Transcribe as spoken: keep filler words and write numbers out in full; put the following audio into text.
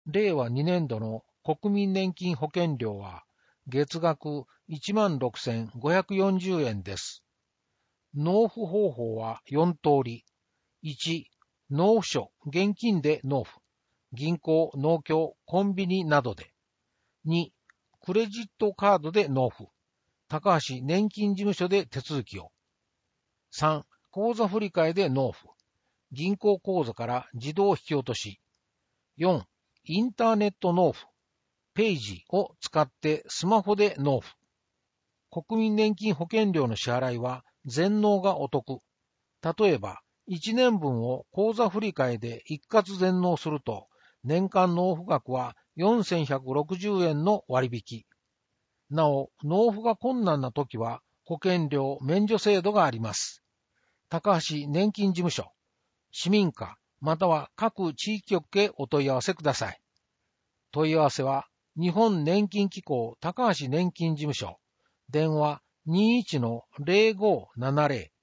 れいわにねんどの国民年金保険料は月額 いちまんろくせんごひゃくよんじゅうえんです。納付方法はよんとおり。いち、納付書、現金で納付。銀行、農協、コンビニなどで。に、クレジットカードで納付。高橋年金事務所で手続きを。さん、口座振替で納付。銀行口座から自動引き落とし。よん、インターネット納付。ペイジを使ってスマホで納付。国民年金保険料の支払いは全納がお得。例えば、いちねんぶんを口座振替で一括全納すると、年間納付額はよんせんひゃくろくじゅうえんの割引。なお、納付が困難な時は保険料免除制度があります。高橋年金事務所、市民課または各地域局へお問い合わせください。問い合わせは日本年金機構高橋年金事務所、電話 にじゅういちのぜろごななぜろ